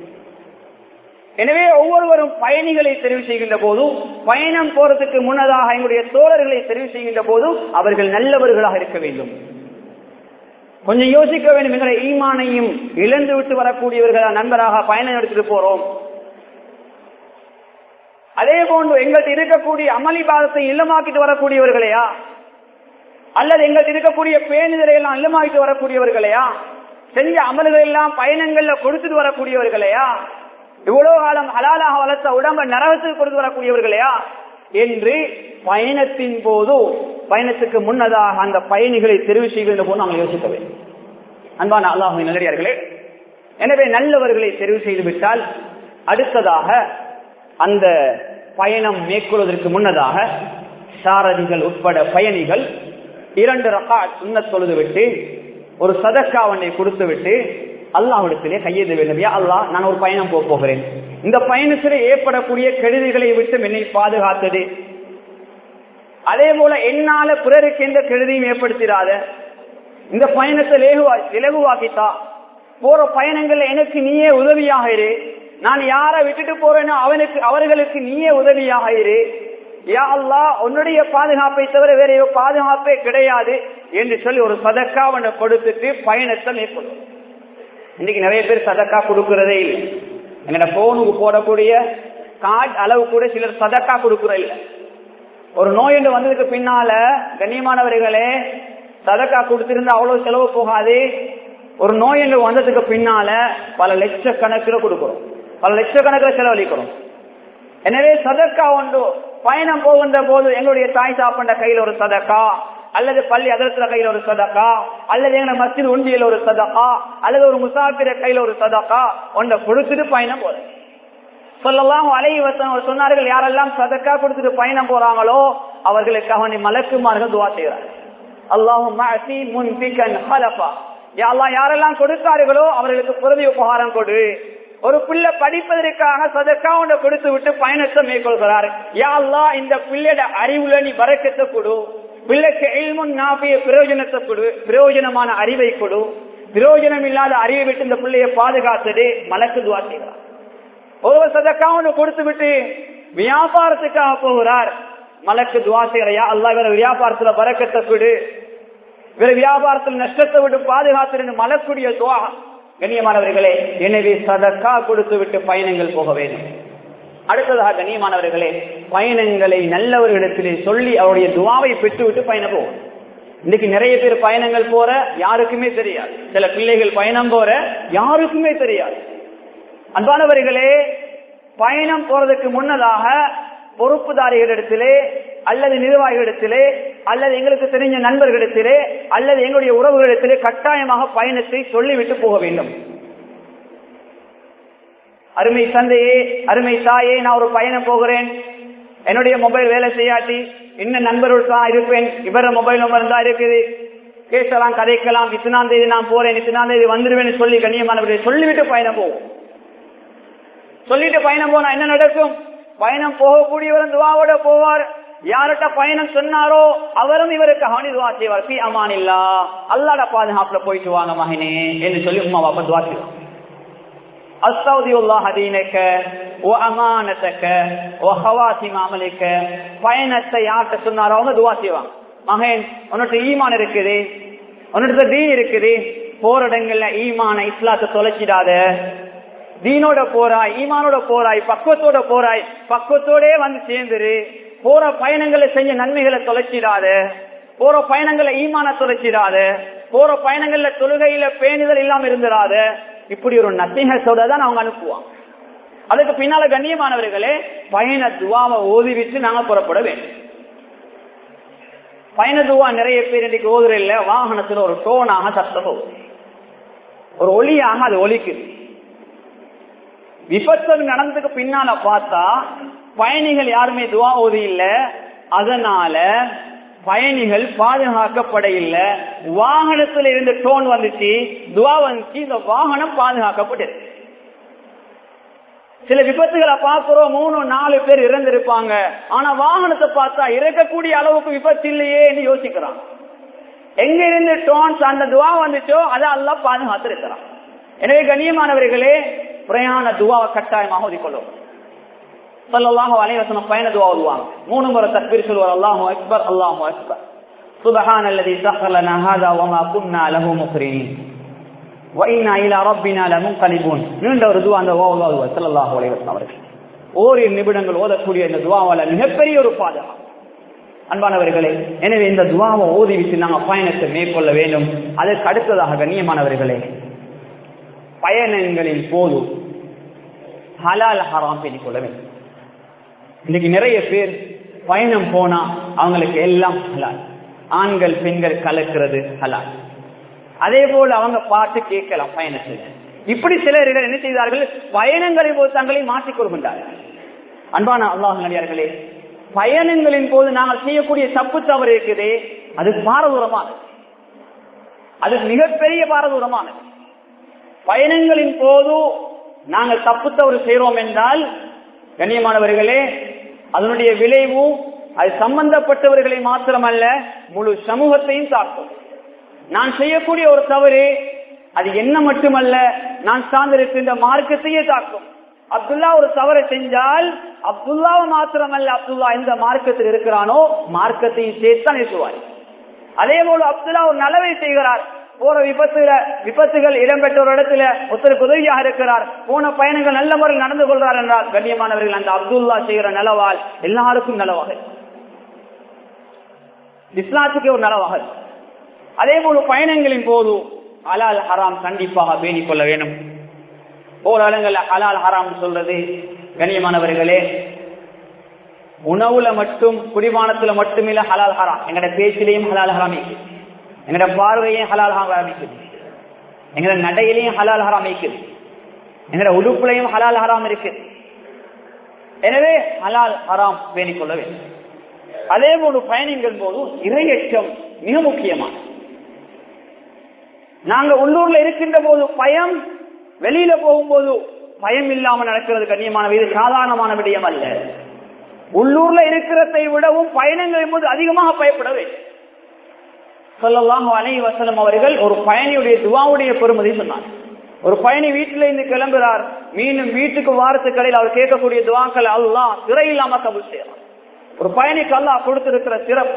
எனவே ஒவ்வொருவரும் பயணிகளை தெரிவு செய்கின்ற போது, பயணம் போறதுக்கு முன்னதாக எங்களுடைய தோழர்களை தெரிவு செய்கின்ற போது அவர்கள் நல்லவர்களாக இருக்க வேண்டும். கொஞ்சம் யோசிக்க வேண்டும். எங்களை ஈமானையும் இழந்து விட்டு வரக்கூடியவர்களா நண்பராக பயணம் எடுத்துட்டு போறோம். அதே போன்று எங்கள்கிட்ட இருக்கக்கூடிய அமளி பாதத்தை இல்லமாக்கிட்டு வரக்கூடியவர்களையா, அல்லது எங்கள்கிட்ட இருக்கக்கூடிய பேணுதலை எல்லாம் இல்லமாக்கிட்டு வரக்கூடியவர்களையா, செஞ்ச அமல்கள் எல்லாம் பயணங்கள்ல கொடுத்துட்டு வரக்கூடியவர்களையா, இவ்வளவு காலம் ஹலாலாக வளர்த்த உடம்ப நரகத்துக்கு கொடுத்து வரக்கூடியவர்களையா என்று பயணத்தின் போது பயணத்துக்கு முன்னதாக அந்த பயணிகளை தெரிவு செய்கின்ற போது நாங்கள் யோசிக்க வேண்டும். அன்பான அல்லாஹ்வின் நல்லடியார்களே, எனவே நல்லவர்களை தெரிவு செய்து விட்டால் அடுத்ததாக அந்த பயணம் மேற்கொள்வதற்கு முன்னதாக சாரதிகள் உட்பட பயணிகள் இரண்டு ரக்காத் சுன்னத் தொழுது விட்டு ஒரு சதக்காவனை கொடுத்து விட்டு அல்லாஹ்விடத்திலே கையெழுத வேண்டும். யா அல்லாஹ், நான் ஒரு பயணம் போக போகிறேன். இந்த பயணத்திலே ஏற்படக்கூடிய கெடுதிகளை விட்டு என்னை பாதுகாத்தது, அதே போல என்னால பிறருக்கு எந்த கெடுதியும் ஏற்படுத்திடாத, இந்த பயணத்தை இலகுவாக்கித்தா, போற பயணங்கள்ல எனக்கு நீயே உதவியாக இரு, நான் யாரை விட்டுட்டு போறேனோ அவனுக்கு அவர்களுக்கு நீயே உதவியாக இரு. யா அல்லாஹ், உன்னுடைய பாதுகாப்பை தவிர வேற பாதுகாப்பே கிடையாது என்று சொல்லி ஒரு சதக்காவனை கொடுத்துட்டு பயணத்தை மேற்கொள்ளும். இன்னைக்கு நிறைய பேர் சதக்கா கொடுக்கிறதே இல்லை. எங்கட போனுக்கு போடக்கூடிய கார்டு அளவு கூட சிலர் சதக்கா கொடுக்கிற இல்லை. ஒரு நோய் என்று வந்ததுக்கு பின்னால கண்ணியமானவர்களே, சதக்கா கொடுத்திருந்தா அவ்வளவு செலவு போகாது. ஒரு நோய் என்று வந்ததுக்கு பின்னால பல லட்சக்கணக்கில் கொடுக்கிறோம், பல லட்சக்கணக்கில் செலவழிக்கிறோம். எனவே சதக்கா ஒன்று பயணம் போகின்ற போது எங்களுடைய தாய் சாப்பண்ட கையில் ஒரு சதக்கா, அல்லது பள்ளி அதரத்துல கையில ஒரு சதக்கா, அல்லது எங்க மஸ்ஜித் உண்டியில ஒரு சதக்கா, அல்லது ஒரு முசாஃபிர கையில ஒரு சதக்கா ஒன்றை கொடுத்துட்டு பயணம் போறது. ஸல்லல்லாஹு அலைஹி வஸல்லம் சொன்னார்கள், யாரெல்லாம் சதக்கா கொடுத்துட்டு பயணம் போறாங்களோ அவர்களுக்காக மலக்குமார்கள் துஆ செய்கிறார்கள். அல்லாஹும்ம அஸி முன்ஃபிகன் ஹலஃபா, யா அல்லாஹ், யாரெல்லாம் கொடுத்தார்களோ அவர்களுக்கு பிரதி உபகாரம் கொடு. ஒரு பிள்ளை படிப்பதற்காக சதக்கா ஒன்றை கொடுத்து விட்டு பயணத்தை மேற்கொள்கிறார். யா அல்லாஹ், இந்த பிள்ளையோட அறிவுல நீ பரக்கத்தை கொடு, பிள்ளைக்கு இல்முன் நாஃபிய பிரயோஜனத்தை கொடு, பிரயோஜனமான அறிவை கொடு. பிரயோஜனம் இல்லாத அறிவை விட்டு இந்த பிள்ளையை பாதுகாத்தது மலக்கு துஆ செய்கிறார். ஒரு சதக்கா ஒன்று கொடுத்து விட்டு வியாபாரத்துக்காக போகிறார், மலக்கு துஆ செய்கிறார், யா அல்லாஹ், இவர வியாபாரத்துல பரக்கத்தை கொடு, இவர வியாபாரத்தில் நஷ்டத்தை விட்டு பாதுகாத்து மலக்குடைய துஆ. கண்ணியமானவர்களே, எனவே சதக்கா கொடுத்து விட்டு பயணங்கள் போக வேண்டும். அடுத்ததாக கண்ணியமானவர்களே, பயணங்களை நல்லவர்களிடத்திலே சொல்லி அவருடைய துவாவை பெற்றுவிட்டு பயணம் போகும். இன்னைக்கு நிறைய பேர் பயணங்கள் போற யாருக்குமே தெரியாது. சில பிள்ளைகள் பயணம் போற யாருக்குமே தெரியாது. அன்பானவர்களே, பயணம் போறதுக்கு முன்னதாக பொறுப்புதாரிகளிடத்திலே அல்லது நிர்வாகிகளிடத்திலே அல்லது எங்களுக்கு தெரிஞ்ச நண்பர்களிடத்திலே அல்லது எங்களுடைய உறவுகளிடத்திலே கட்டாயமாக பயணத்தை சொல்லிவிட்டு போக வேண்டும். அருமை தந்தையே, அருமை தாயே, நான் ஒரு பயணம் போகிறேன், என்னுடைய மொபைல் வேலை செய்யாட்டி இன்னும் நண்பரோடு தான் இருப்பேன், இவர மொபைல் நம்பர் தான் இருக்குது, பேசலாம், கதைக்கலாம், இத்தனாம் தேதி நான் போறேன், இத்தனாம் தேதி வந்துடுவேன் சொல்லி கண்ணியமானவர்களை சொல்லிவிட்டு பயணம் போவோம். சொல்லிட்டு பயணம் போனா என்ன நடக்கும்? பயணம் போகக்கூடியவர் துவாவோட போவார். யார்கிட்ட பயணம் சொன்னாரோ அவரும் இவருக்கு ஹானி துவா செய்வார். பி அமானில்லா, அல்லாஹ்ட பாதுகாப்புல போயிட்டு வாங்க மகனே என்று சொல்லி உம்மா பாப்பா துவா செய்வார். அஸ்தௌதியுல்லாஹ் தீனக வ அமானதக வ ஹவாத்திம் அமலிக. பயணத்தை யார்கிட்ட சொன்னாரோ அவங்க துவா செய்வாங்க. மகன், உன்னோட ஈமான் இருக்குது, உன்னோட தீன் இருக்குது, போற இடங்கள்ல ஈமான இஸ்லாத்தை தொலைச்சிடாத, தீனோட போராய், ஈமானோட போராய், பக்குவத்தோட போராய், பக்குவத்தோட வந்து சேர்ந்துரு. போற பயணங்களை செஞ்ச நன்மைகளை தொலைச்சிடாத, போற பயணங்களை ஈமான தொலைச்சிடாத, போற பயணங்கள்ல தொழுகையில பேணுதல் இல்லாம இருந்துடாத. இப்படி ஒரு நத்திகத்தோட தான் அவங்க அனுப்புவாங்க. அதுக்கு பின்னால கண்ணியமானவர்களே, பயண துவாவை ஓதிவிட்டு நாங்க புறப்பட வேண்டும். பயண துவா நிறைய பேர் இன்னைக்கு ஓதுற இல்ல, வாகனத்துல ஒரு டோனாக சத்தம் போகுது, ஒரு ஒளியாக அது ஒலிக்குது. விபத்து நடந்ததுக்கு பின்னால பார்த்தா பயணிகள் யாருமே துவா ஓதி இல்ல, அதனால பயணிகள் பாதுகாக்கப்பட இல்ல. வாகனத்துல இருந்து டோன் வந்துச்சு, துவா வந்துச்சு, இந்த வாகனம் பாதுகாக்கப்பட்டது. சில விபத்துகளை பார்க்கிறோம், மூணு நாலு பேர் இறந்திருப்பாங்க, ஆனா வாகனத்தை பார்த்தா இறக்கக்கூடிய அளவுக்கு விபத்து இல்லையே என்று யோசிக்கிறான். எங்க இருந்து டோன்ஸ் அந்த துவா வந்துச்சோ அதை அல்லாஹ் பாதுகாத்து இருக்கிறான். எனவே கண்ணியமானவர்களே, பிரயாண துவாவை கட்டாயமாக ஓதிக்கொள்ளும். ஸல்லல்லாஹு அலைஹி வஸல்லம் பயண துவா ஓதுவாங்க. மூணு முறை தக்பீர் சொல்வார், அல்லாஹு அக்பர் அல்லாஹு அக்பர். சுப்ஹானல்லதி ஸஹ்ஹர லனா ஹாதா வமா குன்னா லஹு முக்ரினீன் வ இன்னா இலா ரப்பினா லமுன்கலிபூன். நீண்ட ஒரு துஆ அந்த ஓதுவார் ஸல்லல்லாஹு அலைஹி வஸல்லம் அவர்கள் ஓரிரு நிமிடங்கள் ஓதக்கூடிய இந்த துஆவால மிகப்பெரிய ஒரு பாதுகாப்பு. அன்பானவர்களே, எனவே இந்த துஆவை ஓதிவிட்டு நாங்கள் பயணத்தை மேற்கொள்ள வேண்டும். அதற்கு அடுத்ததாக கண்ணியமானவர்களே, பயணங்களின் போது ஹலால் ஹராம் பேணிக்கொள்ள வேண்டும். இன்னைக்கு நிறைய பேர் பயணம் போனா அவங்களுக்கு எல்லாம் ஹலால், ஆண்கள் பெண்கள் கலக்கிறது ஹலால், அதே போல அவங்க பாட்டு கேட்கலாம் பயணத்தில். இப்படி சிலர்கள் என்ன செய்தார்கள், பயணங்களை போது தங்களை மாற்றிக் கொள்கின்றார்கள். அன்பான அல்லாஹ் நல்லடியார்களே, பயணங்களின் போது நாங்கள் செய்யக்கூடிய தப்பு தவறு இருக்குதே, அது பாரதூரமானது, அது மிகப்பெரிய பாரதூரமானது. பயணங்களின் போது நாங்கள் தப்பு தவறு செய்கிறோம் என்றால் கண்ணியமானவர்களே, அதனுடைய விளைவு அது சம்பந்தப்பட்டவர்களை மாத்திரமல்ல முழு சமூகத்தையும் தாக்கும். நான் செய்யக்கூடிய ஒரு தவறு அது என்ன மட்டுமல்ல, நான் சார்ந்திருக்கின்ற மார்க்கத்தையே தாக்கும். அப்துல்லா ஒரு தவறை செஞ்சால் அப்துல்லாவை மாத்திரமல்ல, அப்துல்லா எந்த மார்க்கத்தில் இருக்கிறானோ மார்க்கத்தையும் சேர்த்தான் ஏற்றுவார். அதே போல அப்துல்லா ஒரு நலவை செய்கிறார், போற விபத்துல விபத்துகள் இடம்பெற்ற ஒரு இடத்துல ஒருத்தருக்கு உதவியாக இருக்கிறார், போன பயணங்கள் நல்ல முறையில் நடந்து கொள்றார் என்றால் கண்ணியமானவர்கள் அந்த அப்துல்லா செய்கிற நலவால் எல்லாருக்கும் நலவாக, இஸ்லாத்துக்கு ஒரு நலவாக. அதே போல பயணங்களின் போது ஹலால் ஹராம் கண்டிப்பாக பேணிக் கொள்ள வேண்டும். ஓரளவுல ஹலால் ஹராம் சொல்றது கண்ணியமானவர்களே, உணவுல மட்டும் குடிபானத்துல மட்டுமில்ல ஹலால் ஹராம், எங்கட பேச்சிலையும் ஹலால் ஹராம் இருக்குது, எங்கட பார்வையும் ஹலால் ஹராம் இருக்குது, எங்கட நடையிலையும் ஹலால் ஹராம் இருக்குது, எங்கட உடுப்புலையும் ஹலால் ஹராம் இருக்குது. எனவே ஹலால் ஹராம் பேணிக் கொள்ள வேண்டும். அதே போல பயணங்கள் போது இரையச்சம் மிக முக்கியமான. நாங்க உள்ளூர்ல இருக்கின்ற போது பயம், வெளியில போகும்போது பயம் இல்லாம நடக்கிறது கண்ணியமான, இது சாதாரணமான விடயம் அல்ல. உள்ளூர்ல இருக்கிறதை விடவும் பயணங்களின் போது அதிகமாக பயப்பட வேண்டும். ஸல்லல்லாஹு அலைஹி வஸல்லம் அவர்கள் ஒரு பயணியுடைய துஆவுடைய பெருமதி சொன்னார். ஒரு பயணி வீட்டில இருந்து கிளம்புறார், மீண்டும் வீட்டுக்கு வாரத்துக்களில் அவர் கேட்கக்கூடிய துஆக்கள் அல்லாஹ் திரை இல்லாம கபூல் செய்யறார். ஒரு பயணிக்கு அல்லாஹ் கொடுத்திருக்கிற சிறப்பு.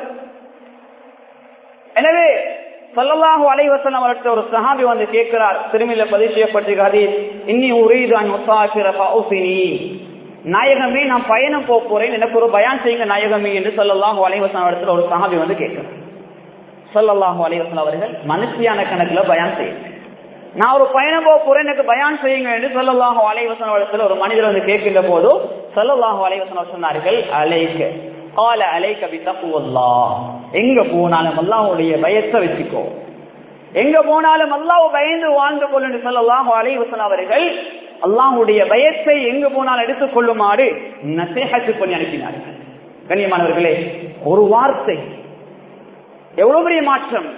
எனவே ஸல்லல்லாஹு அலைஹி வஸல்லம் அவர்கிட்ட ஒரு சஹாபி வந்து கேட்கிறார், திருமலையில பதிவு செய்யப்பட்டிருக்கிற ஹதீஸ், இன்னி உரீது அன் உஸாஃபிர ஃபௌஸினி, நாயகமே நான் பயணம் போக போறேன், எனக்கு ஒரு பயான் செய்யுங்க நாயகமே என்று ஸல்லல்லாஹு அலைஹி வஸல்லம் அவர்கிட்ட ஒரு சஹாபி வந்து கேட்கிறார். ஸல்லல்லாஹு அலைஹி வஸல்லம் அவர்கள் மனுஷியான கணக்குல பயான் செய்யுங்க, நான் ஒரு பயணம் போக போறேன் எனக்கு பயான் செய்யுங்க என்று ஸல்லல்லாஹு அலைஹி வஸல்லம் அவர்கள் ஒரு மனிதர் வந்து கேட்கின்ற போது ஸல்லல்லாஹு அலைஹி வஸல்லம் சொன்னார்கள், அலைக قال عليك بتقوى الله, எங்க போனாலும் அல்லாஹ்வுடைய பயத்தை வெச்சுக்கோ, எங்க போனாலும் அல்லாஹ்வை பயந்து வாழ்ந்து கொள் என்று ஸல்லல்லாஹு அலைஹி வஸல்லம் அவர்கள் அல்லாஹ்வுடைய பயத்தை எங்க போனாலும் எடுத்துக் கொள்ளுமாறு நசீஹத் பண்ணி அனுப்பினார்கள். கண்ணியமானவர்களே, ஒரு வார்த்தை எவ்வளவு பெரிய மாற்றம்.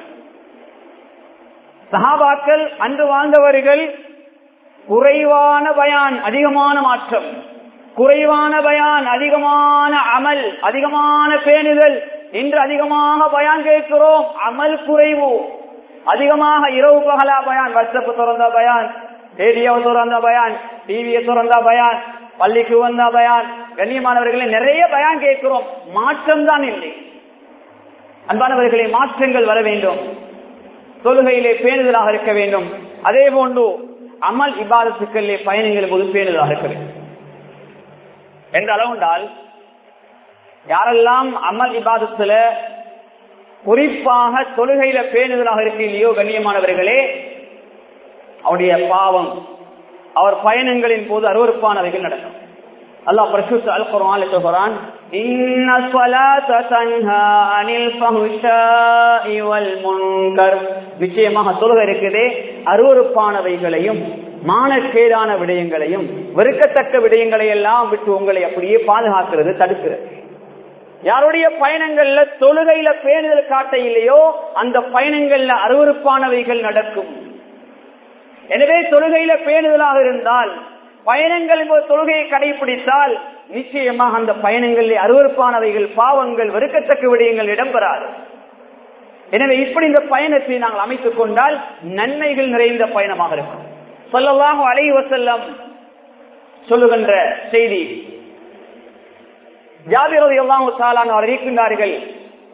சஹாபாக்கள் அன்று வாழ்ந்தவர்கள் குறைவான பயான் அதிகமான மாற்றம், குறைவான பயான் அதிகமான அமல், அதிகமான பேணுதல். இன்று அதிகமாக பயான் கேட்கிறோம், அமல் குறைவு. அதிகமாக இரவு பகலா பயான், வாட்ஸ்அப் திறந்த பயான், ரேடியோ திறந்த பயான், டிவியை திறந்த பயான், பள்ளிக்கு வந்த பயான். கண்ணியமானவர்களே, நிறைய பயான் கேட்கிறோம், மாற்றம் தான் இல்லை. அன்பானவர்களே, மாற்றங்கள் வர வேண்டும். தொழுகையிலே பேணுதலாக இருக்க வேண்டும். அதே போன்று அமல் இபாதத்துக்களிலே பயணங்கள் போது பேணுதலாக இருக்க வேண்டும். என்ற அளவுண்டால் யாரெல்லாம் அமல் இபாதத்துல குறிப்பாக தொழுகையில பேணுதலாக இருக்கலையோ கண்ணியமானவர்களே, அவருடைய பாவம் அவர் பயணங்களின் போது அருவருப்பானவைகள் நடக்கும். அல்லாஹ் பரிசுத்த அல் குர்ஆன்ல சொல்றான், இன்ன ஸலாத தன்ஹா அனில் ஃபஹ்ஷாஇ வல் முன்கர், நிச்சயமாக தொழுகை இருக்குதே அருவருப்பானவைகளையும் மானக்கேடான விடயங்களையும் வெறுக்கத்தக்க விடயங்களை எல்லாம் விட்டு உங்களை அப்படியே பாதுகாக்கிறது, தடுக்கிறது. யாருடைய பயணங்கள்ல தொழுகையில பேணுதல் காட்ட இல்லையோ அந்த பயணங்கள்ல அருவருப்பானவைகள் நடக்கும். எனவே தொழுகையில பேணுதலாக இருந்தால், பயணங்கள் தொழுகையை கடைபிடித்தால் நிச்சயமாக அந்த பயணங்களில் அருவருப்பானவைகள், பாவங்கள், வெறுக்கத்தக்க விடயங்கள் இடம்பெறாது. எனவே இப்படி இந்த பயணத்தை நாங்கள் அமைத்துக் கொண்டால் நன்மைகள் நிறைந்த பயணமாக இருக்கும். ஸல்லல்லாஹு அலைஹி வஸல்லம் சொல்லுகின்ற செய்தி, ஜாபிர் ரலியல்லாஹு தஆலா அவர்கள் இருக்கின்றார்கள்,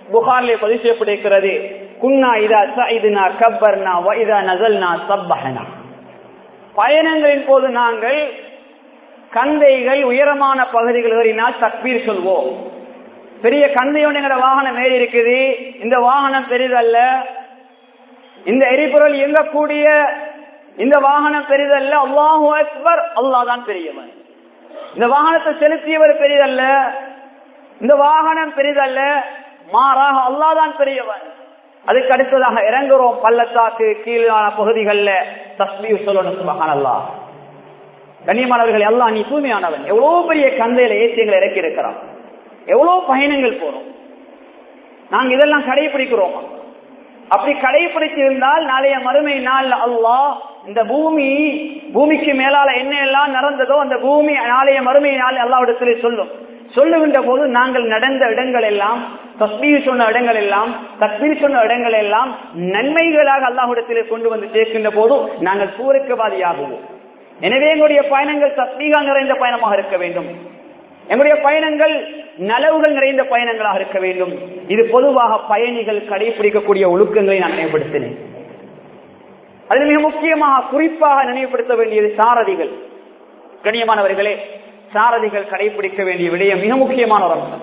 புகாரிலே பதிவு செய்யப்பட்டிருக்கிறது, குன்னா இதா சஇதுனா கப்பர்னா வ இதா நஸல்னா சப்பஹனா. பயணங்களின் போது நாங்கள் கந்தைகள் உயரமான பகுதிகள் ஏறினால் தக்பீர் சொல்வோம். பெரிய கந்தையோட எங்கட வாகனம் ஏறி இருக்குது, இந்த வாகனம் பெரிதல்ல, இந்த எரிபொருள் இயங்கக்கூடிய இந்த வாகனம் பெரிதல்ல, அல்லாஹு அக்பர், அல்லாஹ் தான் பெரியவன். இந்த வாகனத்தை செலுத்தியவர் பெரிதல்ல, இந்த வாகனம் பெரிதல்ல, மாறாக அல்லாஹ் தான் பெரியவன். அதுக்கு அடுத்ததாக இறங்குறோம் பள்ளத்தாக்கு கீழான பகுதிகளில் தஸ்பீஹ் சொல்லணும் சுப்ஹானல்லாஹ். கண்ணியமானவர்களே, அல்லாஹ் நீ தூய்மையானவன். எவ்வளவு பெரிய கந்தையில ஏற்றியங்களை இறக்கி இருக்கிறான், எவ்வளவு பயணங்கள் போறோம், நாங்க இதெல்லாம் கடைபிடிக்கிறோமா? அப்படி கடைபிடிச்சு இருந்தால் நாளைய மறுமை நாள் அல்லாஹ் இந்த பூமி பூமிக்கு மேலால என்ன எல்லாம் நடந்ததோ அந்த பூமி நாளைய மறுமை நாள் அல்லாஹ்விடத்திலே சொல்லும். சொல்லுகின்ற போது நாங்கள் நடந்த இடங்கள் எல்லாம், தஸ்பீஹ் சொன்ன இடங்கள் எல்லாம், தக்பீர் சொன்ன இடங்கள் எல்லாம் நன்மைகளாக அல்லாஹ்விடத்திலே கொண்டு வந்து சேர்க்கின்ற போது நாங்கள் சூரக்கவாதியாகுவோம். எனவே எங்களுடைய பயணங்கள் தஸ்பீஹா நிறைந்த பயணமாக இருக்க வேண்டும். எங்களுடைய பயணங்கள் நலவுகள் நிறைந்த பயணங்களாக இருக்க வேண்டும். இது பொதுவாக பயணிகள் கடைபிடிக்கக்கூடிய ஒழுக்கங்களை நான் நினைவுபடுத்தினேன். அதில் மிக முக்கியமாக குறிப்பாக நினைவுபடுத்த வேண்டியது சாரதிகள். கண்ணியமானவர்களே, சாரதிகள் கடைபிடிக்க வேண்டிய விடயம் மிக முக்கியமான ஒரு அம்சம்.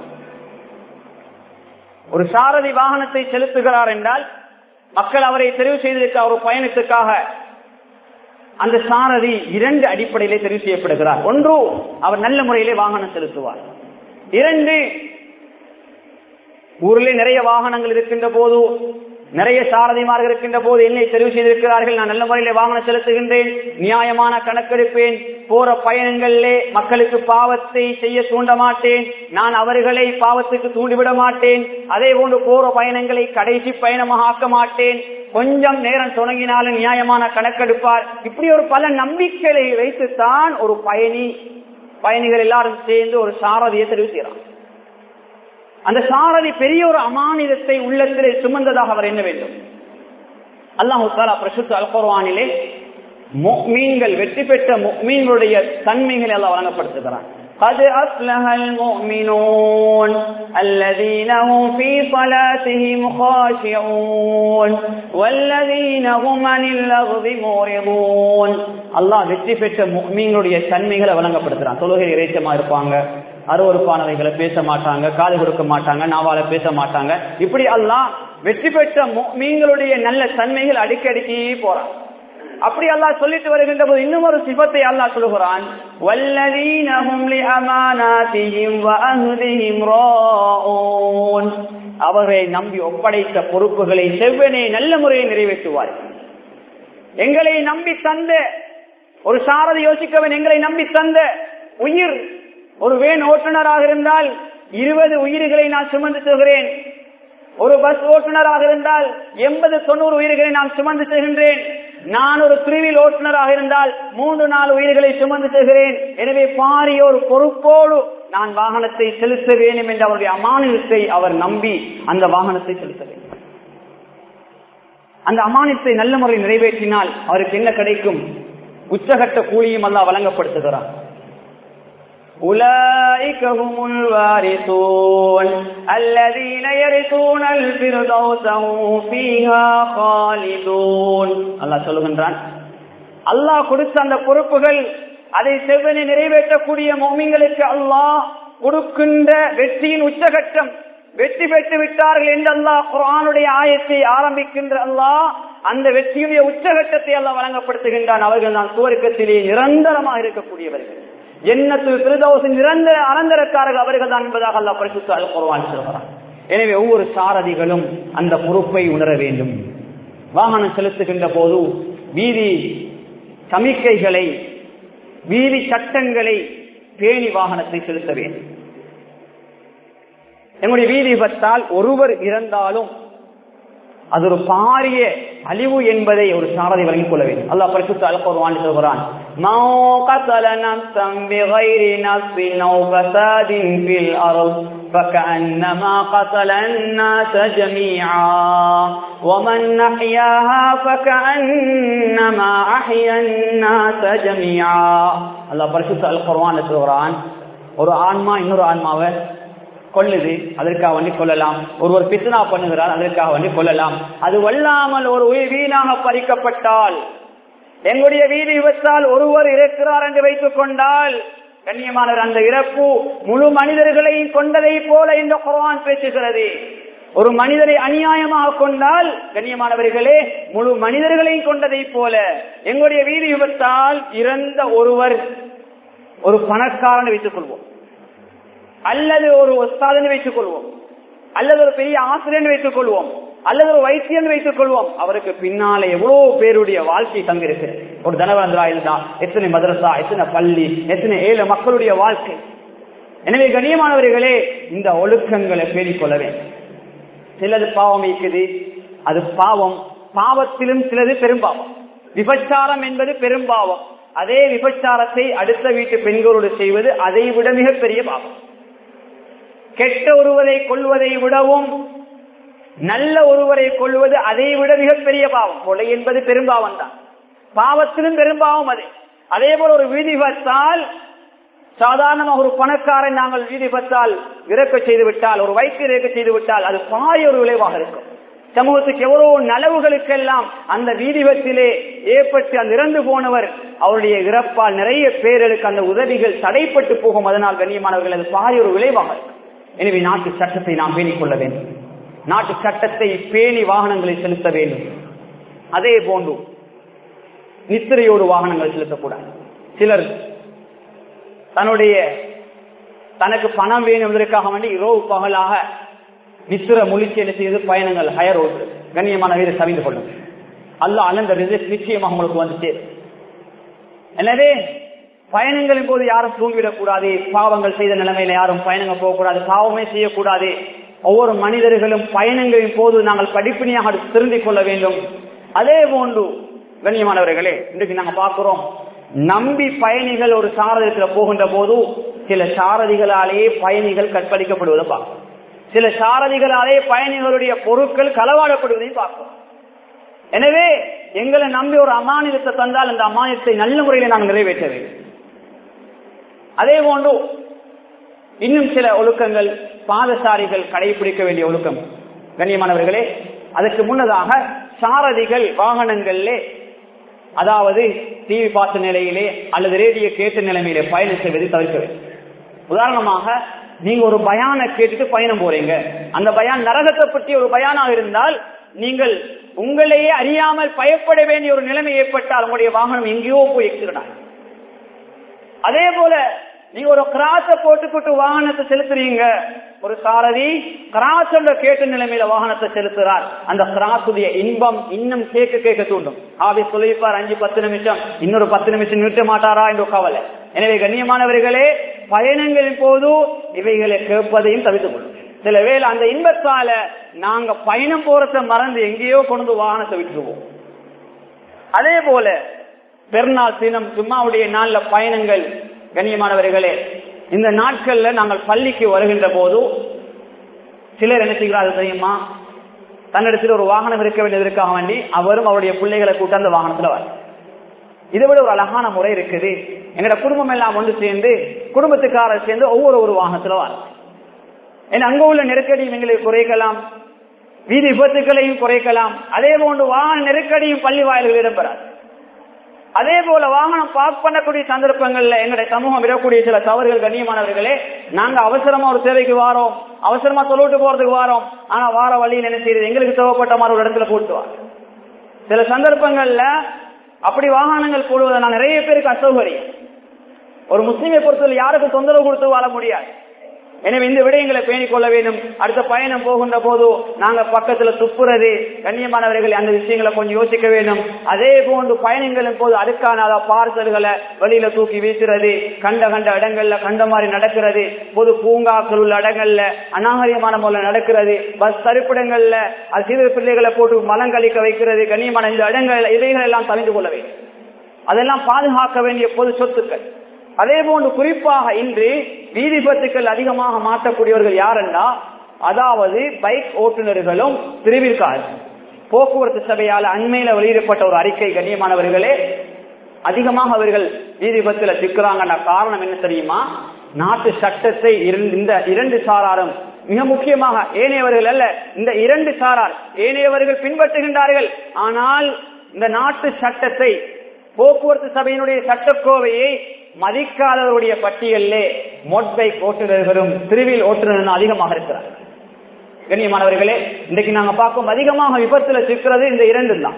ஒரு சாரதி வாகனத்தை செலுத்துகிறார் என்றால் மக்கள் அவரை தெரிவு செய்திருக்க ஒரு பயணத்துக்காக அந்த சாரதி இரண்டு அடிப்படையிலே தெரிவு செய்யப்படுகிறார். ஒன்று, அவர் நல்ல முறையிலே வாகனம் செலுத்துவார். இரண்டு, ஊரிலே நிறைய வாகனங்கள் இருக்கின்ற போது, நிறைய சாரதிமார்கள் இருக்கின்ற போது என்னை தெரிவு செய்திருக்கிறார்கள், நான் நல்ல முறையிலே வாகனம் செலுத்துகின்றேன், நியாயமான கணக்கெடுப்பேன், போற பயணங்களிலே மக்களுக்கு பாவத்தை செய்ய தூண்ட மாட்டேன், நான் அவர்களை பாவத்துக்கு தூண்டிவிட மாட்டேன், அதே போன்று போற பயணங்களை கடைசி பயணமாக ஆக்க மாட்டேன், கொஞ்சம் நேரம் தொடங்கினாலும் நியாயமான கணக்கெடுப்பார். இப்படி ஒரு பல நம்பிக்கைகளை வைத்துத்தான் ஒரு பயணி பயணிகள் எல்லாரும் சேர்ந்து ஒரு சாரதியை தெரிவு செய்யறான். அந்த சாரதி பெரிய ஒரு அமானிதத்தை உள்ளத்திலே சுமந்ததாக அவர் என்ன வேண்டும்? அல்லாஹ் தஆலா பரிசுத்த அல் குர்ஆனிலே முஃமின்கள், வெற்றி பெற்ற முஃமின்களுடைய தன்மைகளை அல்லாஹ் வழங்கப்படுத்துகிறான். قد أفلح المؤمنون الذين هم في صلاتهم خاشعون والذين هم عن اللغو معرضون. அல்லாஹ் வெற்றி பெற்ற முஃமின்களுடைய தன்மைகளை வழங்கப்படுத்துறான். தொழுகை இறைச்சமா இருப்பாங்க, அருவருப்பானவைகளை பேச மாட்டாங்க, காது கொடுக்க மாட்டாங்க, நாவால பேச மாட்டாங்க. இப்படி அல்லாஹ் வெற்றி பெற்ற முஃமின்களுடைய நல்ல தன்மைகள் அடிக்கடிக்கு போறான். அப்படி அல்லாஹ் சொல்லிட்டு வருகின்ற போது இன்னும் ஒரு சிபத்தை அல்லாஹ் சொல்லுகிறான், வல்லதீன ஹும் லிஅமானாதிஹிம் வஅஹ்திஹிம் ராஊன். அவரை நம்பி ஒப்படைத்த பொறுப்புகளை செவ்வனே நல்ல முறையில் நிறைவேற்றுவார்கள். எங்களை நம்பி தந்த ஒரு சாரதி யோசிக்கவன், எங்களை நம்பி தந்த உயிர் ஒரு வேன் ஓட்டுநராக இருந்தால் இருபது உயிர்களை நான் சுமந்து செல்கிறேன். ஒரு பஸ் ஓட்டுநராக இருந்தால் எண்பது தொண்ணூறு உயிர்களை நான் சுமந்து செல்கின்றேன். நான் ஒரு திருவில் ஓட்டுநராக இருந்தால் மூன்று நாலு உயிர்களை சுமந்து செல்கிறேன். எனவே பாரிய ஒரு பொறுப்போடு நான் வாகனத்தை செலுத்த வேண்டும் என்ற அவருடைய அமானிதத்தை அவர் நம்பி அந்த வாகனத்தை செலுத்த வேண்டும். அந்த அமானிதத்தை நல்ல முறையில் நிறைவேற்றினால் அவருக்கு என்ன கிடைக்கும்? உச்சகட்ட கூலியும் அல்லாஹ் வழங்கப்படுத்துகிறார். أولئك هم الوارثون الذين يرثون الفردوس هم فيها خالدون. அல்லாஹ் சொல்லுகின்றான், அல்லாஹ் கொடுத்த அந்த பொறுப்புகள் அதை செவ்வனே நிறைவேற்றக்கூடிய முஃமின்களுக்கு அல்லாஹ் கொடுக்கின்ற வெற்றியின் உச்சகட்டம். வெற்றி பெற்று விட்டார்கள் என்று அல்லாஹ் குர்ஆனுடைய ஆயத்தை ஆரம்பிக்கின்ற அல்லாஹ் அந்த வெற்றியுடைய உச்சகட்டத்தை அல்லாஹ் வழங்கப்படுத்துகின்றான். அவர்கள் தான் சுவர்க்கத்திலே நிரந்தரமாக இருக்கக்கூடியவர்கள், ஜன்னத்துல் ஃபிர்தௌஸின் நிரந்தர அனந்தரக்காரர்கள் அவர்கள் தான் என்பதாக அல்லாஹ் பரிசுத்த அல் குர்ஆன் சொல்கிறான். எனவே ஒவ்வொரு சாரதிகளும் அந்த பொறுப்பை உணர வேண்டும். வாகனம் செலுத்துகின்ற போது வீதி சமிக்கைகளை, வீதி சட்டங்களை பேணி வாகனத்தை செலுத்த வேண்டும். எங்களுடைய வீதி விபத்தால் ஒருவர் இறந்தாலும் அது ஒரு பாரிய அழிவு என்பதை ஒரு சாரதி வழங்கிக் கொள்ள வேண்டும். அல்லாஹ் பரிசுத்த அல் குர்ஆன் சொல்கிறான், மன் கதல நஃப்ஸன் பிகைரி நஃப்ஸின் அவ் ஃபஸாதின் ஃபில் அர்ض் ஃபகஅன்னமா கதல الناس ஜமீஆ வமன் அஹ்யாஹா ஃபகஅன்னமா அஹ்யா الناس ஜமீஆ. அல்லாஹ் பரிசுத்த அல் குர்ஆன் சொல்கிறான், ஒரு ஆன்மா இன்னொரு ஆன்மாவை கொள்ளுது, அதற்காக வேண்டி கொள்ளலாம். ஒருவர் பித்னா பண்ணுகிறார், அதற்காக வேண்டி கொள்ளலாம். அது வல்லாமல் ஒரு உயிர் வீணாக பறிக்கப்பட்டால், எங்களுடைய வீடு விபத்தால் ஒருவர் இறக்கிறார் என்று வைத்துக் கொண்டால், கண்ணியமானவர், அந்த இறப்பு முழு மனிதர்களையும் கொண்டதை போல இந்த குர்ஆன் பேசுகிறது. ஒரு மனிதரை அநியாயமாக கொண்டால், கண்ணியமானவர்களே, முழு மனிதர்களையும் கொண்டதை போல. எங்களுடைய வீடு விபத்தால் இறந்த ஒருவர் ஒரு பணக்காரன் வைத்துக் கொள்வோம், அல்லது ஒரு உஸ்தாதனை வைத்துக் கொள்வோம், அல்லது ஒரு பெரிய ஆசிரியர் வைத்துக் கொள்வோம், அல்லது ஒரு வைத்தியன் வைத்துக் கொள்வோம். அவருக்கு பின்னாலே எவ்வளவு பேருடைய வாழ்க்கை தங்கிருக்கிறது. ஒரு தனவந்தரா இருந்தா எத்தனை மதரசா, எத்தனை பள்ளி, எத்தனை ஏழு மக்களுடைய வாழ்க்கை. எனவே கண்ணியமானவர்களே, இந்த ஒழுக்கங்களை பேணிக்கொள்ள வேண்டும். சிலது பாவம் இருக்குது, அது பாவம். பாவத்திலும் சிலது பெரும்பாவம். விபச்சாரம் என்பது பெரும்பாவம். அதே விபச்சாரத்தை அடுத்த வீட்டு பெண்களோடு செய்வது அதை விட மிகப்பெரிய பாவம். கெட்ட ஒருவரை கொள்வதை விடவும் நல்ல ஒருவரை கொள்வது அதை விட மிகப்பெரிய பாவம். கொலை என்பது பெரும்பாவம் தான், பாவத்திலும் பெரும்பாவம் அது. அதே போல ஒரு வீதி விபத்தால், சாதாரணமாக ஒரு பணக்காரன் நாங்கள் வீதி விபத்தால் இறக்க செய்து விட்டால், ஒரு வயிற்று இறக்க செய்து விட்டால், அது பாரிய ஒரு விளைவாக இருக்கும். சமூகத்துக்கு எவ்வளவு நலவுகளுக்கெல்லாம் அந்த வீதி விபத்திலே ஏற்பட்டு அந்த இறந்து போனவர் அவருடைய இறப்பால் நிறைய பேருக்கு அந்த உதவிகள் தடைப்பட்டு போகும். அதனால் கண்ணியமானவர்கள், அது பாரிய ஒரு விளைவாக இருக்கும். எனவே நாட்டு சட்டத்தை நாம் பேணிக் கொள்ள வேண்டும். நாட்டு சட்டத்தை பேணி வாகனங்களை செலுத்த வேண்டும். அதே போன்று நித்திரையோடு வாகனங்கள் செலுத்தக்கூடாது. சிலர் தன்னுடைய தனக்கு பணம் வேணும் என்பதற்காக வேண்டி இரவு பகலாக நித்திர முழிச்சு செய்து பயணங்கள் ஹயர் ஓட்டு. கண்ணியமான வீர சவிந்து கொள்ளும். அல்லாஹ் அந்த ரிஸ்க் நிச்சயமாக உங்களுக்கு வந்து சேரும். எனவே பயணங்களின் போது யாரும் தூங்கிவிடக் கூடாது. பாவங்கள் செய்த நிலைமையில யாரும் பயணங்கள் போகக்கூடாது, பாவமே செய்யக்கூடாது. ஒவ்வொரு மனிதர்களும் பயணங்களின் போது நாங்கள் படிப்பினையாக திருந்திக் கொள்ள வேண்டும். அதே போன்று கண்ணியமானவர்களே, இன்றைக்கு நாங்கள் பார்க்கிறோம், நம்பி பயணிகள் ஒரு சாரதியில் போகின்ற போது சில சாரதிகளாலேயே பயணிகள் கற்பழிக்கப்படுவதை பார்க்கிறோம். சில சாரதிகளாலே பயணிகளுடைய பொருட்கள் களவாடப்படுவதையும் பார்க்கிறோம். எனவே எங்களை நம்பி ஒரு அமானிதத்தை தந்தால் அந்த அமானிதத்தை நல்ல முறையில் நாங்கள் நிறைவேற்ற வேண்டும். அதே போன்று இன்னும் சில ஒழுக்கங்கள் பாதசாரிகள் கடைபிடிக்க வேண்டிய ஒழுக்கம். கண்ணியமானவர்களே, அதற்கு முன்னதாக சாரதிகள் வாகனங்களிலே, அதாவது டிவி பார்த்த நிலையிலே அல்லது ரேடியோ கேட்ட நிலைமையிலே பயணம் செய்வதை தவிர்க்க வேண்டும். உதாரணமாக, நீங்க ஒரு பயான கேட்டுட்டு பயணம் போறீங்க, அந்த பயான் நரகத்தை பற்றி ஒரு பயானாக இருந்தால் நீங்கள் உங்களையே அறியாமல் பயப்பட வேண்டிய ஒரு நிலைமை ஏற்பட்டால் உங்களுடைய வாகனம் எங்கேயோ போய் எக்ஸிடென்ட். அதே போல நீங்க ஒரு கிராஸ போட்டுக்கிட்டு வாகனத்தை செலுத்துறீங்க, ஒரு சாரதி கிராஸ் கேட்ட நிலைமையில வாகனத்தை செலுத்துறார், அந்த கிராஸுடைய இன்பம் இன்னும் கேட்க கேட்க தூண்டும். ஆவி சொல்லிப்பார், அஞ்சு பத்து நிமிஷம் இன்னொரு பத்து நிமிஷம் நிறுத்த மாட்டாரா என்ற கவலை. எனவே கண்ணியமானவர்களே, பயணங்களின் போது இவைகளை கேட்பதையும் தவிர்த்துக் கொள்ளும். சில வேளை அந்த இன்பத்தால நாங்க பயணம் போறத மறந்து எங்கேயோ கொண்டு வாகனத்தை விட்டுருவோம். அதே போல பெருநாள் தினம் ஜும்மாவுடைய நாள்ல பயணங்கள். கண்ணியமானவர்களே, இந்த நாட்கள்ல நாங்கள் பள்ளிக்கு வருகின்ற போது சிலர் என்ன செய்கிறார்கள் தெரியுமா, தன்னிடத்தில் ஒரு வாகனம் இருக்க வேண்டியதற்காக வேண்டி அவரும் அவருடைய பிள்ளைகளை கூட்ட அந்த வாகனத்துல வர. இதை விட ஒரு அழகான முறை இருக்குது. எங்களோட குடும்பம் எல்லாம் ஒன்று சேர்ந்து குடும்பத்துக்காரர் சேர்ந்து ஒவ்வொரு ஒரு வாகனத்துல வர. ஏன்னா அங்க உள்ள நெருக்கடியும் எங்களுக்கு குறைக்கலாம், வீதி விபத்துக்களையும் குறைக்கலாம். அதே போன்று வாகன நெருக்கடியும் பள்ளி வாயில்கள் இடம்பெறாது. அதே போல வாகனம் பார்க் பண்ணக்கூடிய சந்தர்ப்பங்கள்ல எங்களுடைய சமூகம் விடக்கூடிய சில தவறுகள். கண்ணியமானவர்களே, நாங்க அவசரமா ஒரு தேவைக்கு வாரோம், அவசரமா தொழிட்டு போறதுக்கு வாரோம், ஆனா வார வழியில் என்ன செய்யுது, எங்களுக்கு தேவைப்பட்ட மாதிரி ஒரு இடத்துல போட்டுவார். சில சந்தர்ப்பங்கள்ல அப்படி வாகனங்கள் போடுவதை நான் நிறைய பேருக்கு அசௌகரியம். ஒரு முஸ்லீமை பொறுத்தவரை யாருக்கும் தொந்தரவு கொடுத்து வாழ முடியாது. எனவே இந்த விடயங்களை பேணிக் கொள்ள வேண்டும். அடுத்த பயணம் போகின்ற போது நாங்க பக்கத்துல துப்புறது, கண்ணியமானவர்கள் அந்த விஷயங்களை கொஞ்சம் யோசிக்க வேண்டும். அதே போன்று பயணங்களின் போது அடுக்கான பார்சல்களை வெளியில தூக்கி வீசுறது, கண்ட கண்ட இடங்கள்ல கண்ட மாதிரி நடக்கிறது, பொது பூங்காக்கள் உள்ள இடங்கள்ல அநாகரிகமான முறையில் நடக்கிறது, பஸ் தரிப்பிடங்கள்ல அது சிறு பிள்ளைகளை போட்டு மலங்கழிக்க வைக்கிறது. கண்ணியமான இந்த இடங்கள் இவைகள் எல்லாம் தெரிந்து கொள்ள வேண்டும். அதெல்லாம் பாதுகாக்க வேண்டிய பொது சொத்துக்கள். அதே போன்று குறிப்பாக இன்று வீதி விபத்துக்கள் அதிகமாக மாற்றக்கூடியவர்கள் யாருன்னா, அதாவது பைக் ஓட்டுநர்களும் திருவிற்காரர்கள். போக்குவரத்து சபையால் அண்மையில வெளியிடப்பட்ட ஒரு அறிக்கை. கண்ணியமானவர்களே, அதிகமாக அவர்கள் வீதி விபத்துல சிக்கிறாங்கன்னா காரணம் என்ன தெரியுமா, நாட்டு சட்டத்தை இந்த இரண்டு சாராரும் மிக முக்கியமாக ஏனையவர்கள் அல்ல, இந்த இரண்டு சாரார் ஏனையவர்கள் பின்பற்றுகின்றார்கள். ஆனால் இந்த நாட்டு சட்டத்தை, போக்குவரத்து சபையினுடைய சட்டக்கோவையை மதிக்காதவருடைய பட்டியலே மோட்பைக் ஓட்டுநர்களும் திருவில் ஓட்டுநர்களும் அதிகமாக இருக்கிறார். கண்ணியமானவர்களே, இன்றைக்கு நாங்க பார்க்கும் அதிகமாக விபத்துல சிக்கிறது இந்த இரண்டு தான்.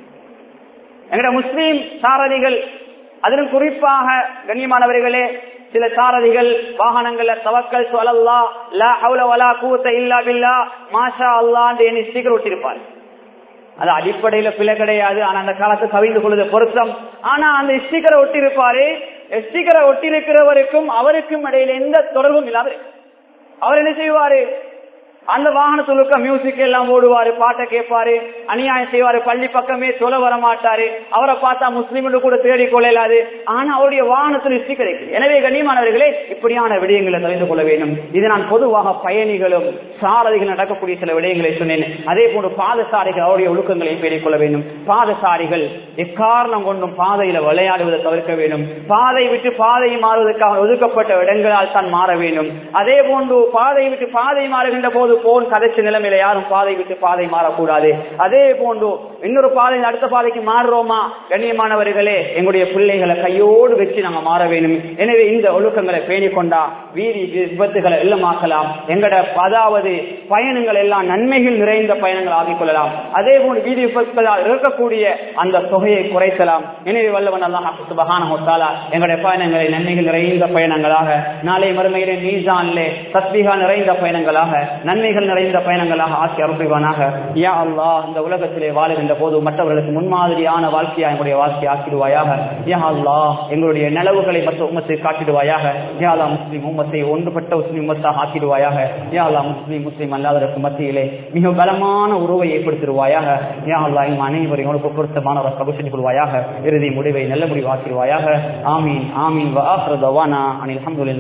எங்கட முஸ்லீம் சாரதிகள், அதிலும் குறிப்பாக கண்ணியமானவர்களே, சில சாரதிகள் வாகனங்கள்ல தவக்கல் சுஅலல்லா லா ஹவுல வலா குவத்த இல்லா பில்லா மாஷா அல்லாஹ் என்று ஸ்டிக்கர் ஒட்டியிருப்பார். அது அடிப்படையில பிழை கிடையாது, ஆனா அந்த காலத்து கவிழ்ந்து கொள்வது பொருத்தம். ஆனா அந்த ஸ்டிக்கரை ஒட்டி இருப்பாரு, ஸ்டிக்கரை ஒட்டி இருக்கிறவருக்கும் அவருக்கும் இடையில எந்த தொடர்பும் இல்லாத அவர் என்ன செய்வாரு, அந்த வாகனத்துக்கு மியூசிக் எல்லாம் ஓடுவாரு, பாட்டை கேட்பாரு, அநியாயம் செய்வாரு, பள்ளி பக்கமே சொல்ல வர மாட்டாரு, அவரை பார்த்தா முஸ்லீம் கூட தேடி கொள்ளலாது. ஆனா அவருடைய வாகனத்தில் ஸ்டிக்கர் இருக்கு. எனவே கண்ணியமானவர்களே, இப்படியான விடயங்களை தெரிந்து கொள்ள வேண்டும். இது நான் பொதுவாக பயணிகளும் சாரதிகள் நடக்கக்கூடிய சில விடயங்களை சொன்னேன். அதே போன்று பாதசாரிகள் அவருடைய ஒழுக்கங்களை பேடிக் கொள்ள வேண்டும். பாதசாரிகள் எக்காரணம் கொண்டும் பாதையில விளையாடுவதை தவிர்க்க வேண்டும். பாதை விட்டு பாதையை மாறுவதற்காக ஒதுக்கப்பட்ட இடங்களால் தான் மாற வேண்டும். அதே போன்று பாதை விட்டு பாதை மாறுகின்ற போது போன் கதைச்ச நிலைமையில யாரும் பாதை விட்டு பாதை மாறக்கூடாது. அதே போன்று இன்னொரு பாதை அடுத்த பாதைக்கு மாறுறோமா, கண்ணியமானவர்களே, எங்களுடைய பிள்ளைகளை கையோடு வச்சு நாங்க மாற வேண்டும். எனவே இந்த ஒழுக்கங்களை பேணிக் கொண்டா வீதி விபத்துகளை இல்லமாக்கலாம். எங்கட அதாவது பயணங்கள் எல்லாம் நன்மைகள் நிறைந்த பயணங்கள் ஆகிக் கொள்ளலாம். அதே போன்று வீதி விபத்துகளால் இருக்கக்கூடிய அந்த தொகையை குறைக்கலாம். எனவே வல்லவன் அல்லாஹ் சுப்ஹானஹு வ தஆலா எங்களுடைய பயணங்களை நன்மைகள் நிறைந்த பயணங்களாக, நாளை மறுமையிலே மீசானிலே தஸ்பீஹா நிறைந்த பயணங்களாக, நன்மைகள் நிறைந்த பயணங்களாக ஆக்கி அருள்வானாக. யா அல்லாஹ், இந்த உலகத்திலே வாழுகின்ற போது மற்றவர்களுக்கு முன்மாதிரியான வாழ்க்கையா எங்களுடைய வாழ்க்கையை ஆக்கிடுவாயாக. யா அல்லாஹ், எங்களுடைய நலவுகளை மற்ற உம்மத்தை காட்டிடுவாயாக. யா அல்லாஹ், முஸ்லிம் உம்மத்தை ஒன்றுபட்ட முஸ்லிம் உம்மத்தாக ஆக்கிடுவாயாக. யா அல்லாஹ், முஸ்லிம் முஸ்லிம் அல்லாதவருக்கு மத்தியிலே மிக பலமான உறவை ஏற்படுத்திடுவாயாக. யா அல்லாஹ், எங்கள் அனைவரையும் உங்களுக்கு பொருத்தமான ஒரு கபூல் செஞ்சு கொள்வாயாக. இறுதி முடிவை நல்ல முடிவு ஆக்கிடுவாயாக. ஆமீன் ஆமீன். வ ஆகிரு தவானா அனில் ஹம்துலில்லாஹ்.